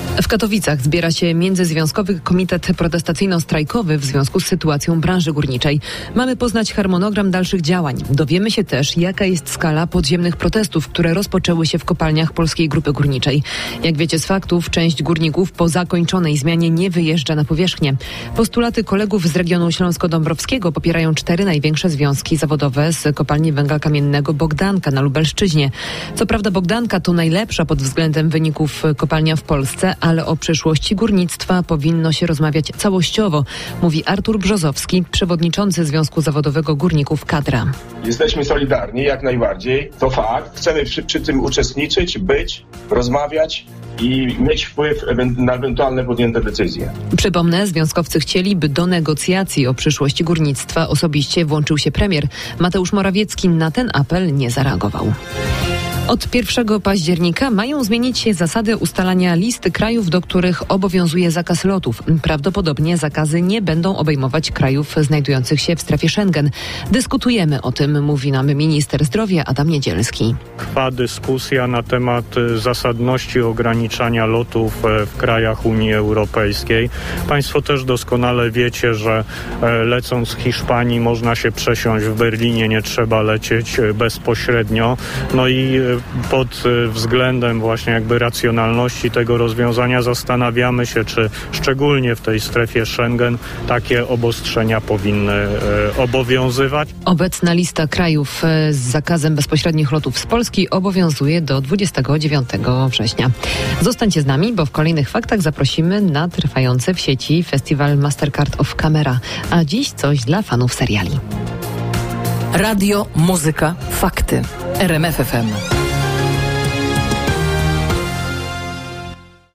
W Katowicach zbiera się Międzyzwiązkowy Komitet Protestacyjno-Strajkowy w związku z sytuacją branży górniczej. Mamy poznać harmonogram dalszych działań. Dowiemy się też, jaka jest skala podziemnych protestów, które rozpoczęły się w kopalniach Polskiej Grupy Górniczej. Jak wiecie z faktów, część górników po zakończonej zmianie nie wyjeżdża na powierzchnię. Postulaty kolegów z regionu śląsko-dąbrowskiego popierają 4 największe związki zawodowe z kopalni węgla kamiennego Bogdanka na Lubelszczyźnie. Co prawda Bogdanka to najlepsza pod względem wyników kopalnia w Polsce, ale o przyszłości górnictwa powinno się rozmawiać całościowo, mówi Artur Brzozowski, przewodniczący Związku Zawodowego Górników Kadra. Jesteśmy solidarni jak najbardziej, to fakt. Chcemy przy tym uczestniczyć, być, rozmawiać i mieć wpływ na ewentualne podjęte decyzje. Przypomnę, związkowcy chcieli, by do negocjacji o przyszłości górnictwa osobiście włączył się premier. Mateusz Morawiecki na ten apel nie zareagował. Od 1 października mają zmienić się zasady ustalania listy krajów, do których obowiązuje zakaz lotów. Prawdopodobnie zakazy nie będą obejmować krajów znajdujących się w strefie Schengen. Dyskutujemy o tym, mówi nam minister zdrowia Adam Niedzielski. Trwa dyskusja na temat zasadności ograniczania lotów w krajach Unii Europejskiej. Państwo też doskonale wiecie, że lecąc z Hiszpanii można się przesiąść w Berlinie, nie trzeba lecieć bezpośrednio. No i pod względem właśnie jakby racjonalności tego rozwiązania zastanawiamy się, czy szczególnie w tej strefie Schengen takie obostrzenia powinny obowiązywać. Obecna lista krajów z zakazem bezpośrednich lotów z Polski obowiązuje do 29 września. Zostańcie z nami, bo w kolejnych faktach zaprosimy na trwający w sieci festiwal Mastercard of Camera, a dziś coś dla fanów seriali. Radio, muzyka, fakty. RMF FM.